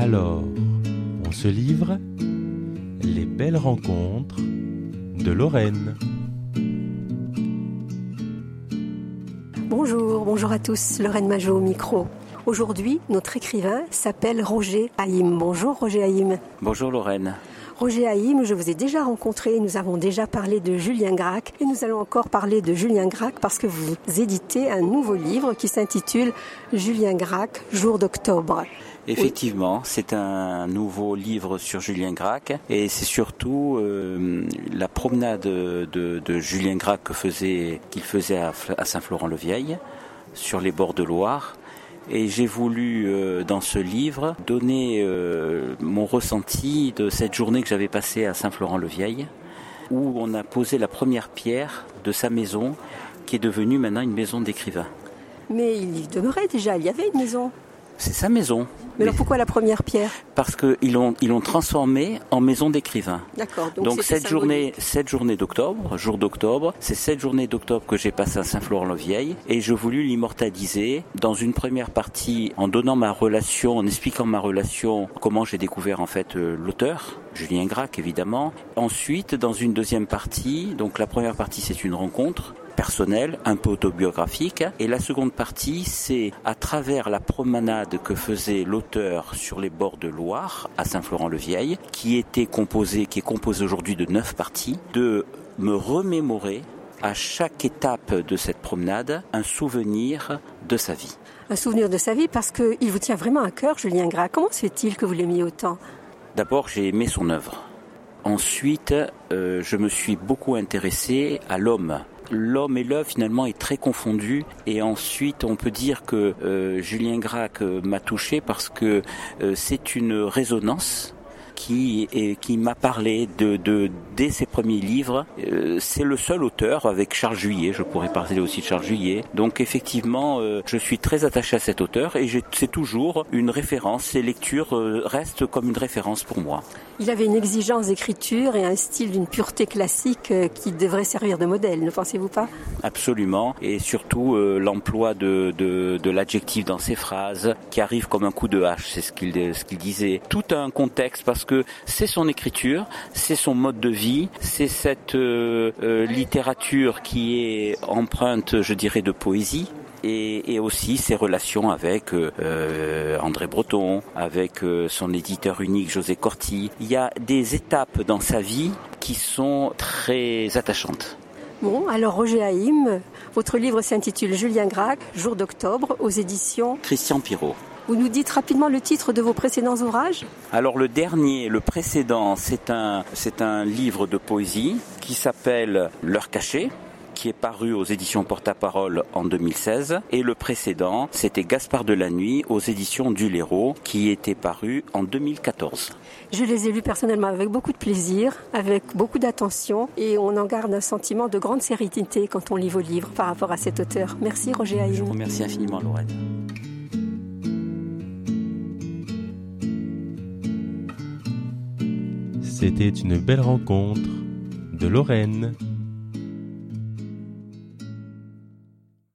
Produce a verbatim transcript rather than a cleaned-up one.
Alors, on se livre les belles rencontres de Lorraine. Bonjour, bonjour à tous, Lorraine Majot au micro. Aujourd'hui, notre écrivain s'appelle Roger Haïm. Bonjour Roger Haïm. Bonjour Lorraine. Roger Haïm, je vous ai déjà rencontré, nous avons déjà parlé de Julien Gracq et nous allons encore parler de Julien Gracq parce que vous éditez un nouveau livre qui s'intitule Julien Gracq, jour d'octobre. Effectivement, oui. C'est un nouveau livre sur Julien Gracq et c'est surtout euh, la promenade de, de Julien Gracq que faisait, qu'il faisait à, à Saint-Florent-le-Vieil, sur les bords de Loire. Et j'ai voulu, euh, dans ce livre, donner euh, mon ressenti de cette journée que j'avais passée à Saint-Florent-le-Vieil, où on a posé la première pierre de sa maison, qui est devenue maintenant une maison d'écrivain. Mais il y demeurait déjà, il y avait une maison. C'est sa maison. Mais alors pourquoi la première pierre ? Parce qu'ils l'ont, ils l'ont transformée en maison d'écrivain. D'accord. Donc, donc cette journée, cette journée d'octobre, jour d'octobre, c'est cette journée d'octobre que j'ai passée à Saint-Florent-le-Vieil et je voulus l'immortaliser dans une première partie en donnant ma relation, en expliquant ma relation, comment j'ai découvert en fait euh, l'auteur, Julien Gracq évidemment. Ensuite, dans une deuxième partie, donc la première partie c'est une rencontre personnel, un peu autobiographique. Et la seconde partie, c'est à travers la promenade que faisait l'auteur sur les bords de Loire, à Saint-Florent-le-Vieil, qui était composée, qui est composée aujourd'hui de neuf parties, de me remémorer à chaque étape de cette promenade un souvenir de sa vie. Un souvenir de sa vie parce qu'il vous tient vraiment à cœur, Julien Gracq. Comment se fait-il que vous l'aimiez autant ? D'abord, j'ai aimé son œuvre. Ensuite, euh, je me suis beaucoup intéressé à l'homme. L'homme et l'œuvre finalement est très confondu et ensuite on peut dire que euh, Julien Gracq euh, m'a touché parce que euh, c'est une résonance qui, et, qui m'a parlé de, de, dès ses premiers livres. Euh, c'est le seul auteur avec Charles Juillet, je pourrais parler aussi de Charles Juillet. Donc effectivement, euh, je suis très attaché à cet auteur et j'ai, c'est toujours une référence. Ses lectures euh, restent comme une référence pour moi. Il avait une exigence d'écriture et un style d'une pureté classique euh, qui devrait servir de modèle, ne pensez-vous pas ? Absolument, et surtout euh, l'emploi de, de, de l'adjectif dans ses phrases qui arrive comme un coup de hache, c'est ce qu'il, ce qu'il disait. Tout a un contexte parce que c'est son écriture, c'est son mode de vie, c'est cette euh, euh, littérature qui est empreinte, je dirais, de poésie. Et, et aussi ses relations avec euh, André Breton, avec euh, son éditeur unique José Corti. Il y a des étapes dans sa vie qui sont très attachantes. Bon, alors Roger Haïm, votre livre s'intitule Julien Gracq, jour d'octobre, aux éditions Christian Pirot. Vous nous dites rapidement le titre de vos précédents ouvrages ? Alors le dernier, le précédent, c'est un, c'est un livre de poésie qui s'appelle L'heure cachée, qui est paru aux éditions Porte-à-Parole en deux mille seize. Et le précédent, c'était Gaspard de la Nuit aux éditions du Léraud, qui était paru en deux mille quatorze. Je les ai lus personnellement avec beaucoup de plaisir, avec beaucoup d'attention, et on en garde un sentiment de grande sérénité quand on lit vos livres par rapport à cet auteur. Merci Roger Haïm. Je vous remercie infiniment Lorraine. C'était une belle rencontre de Lorraine.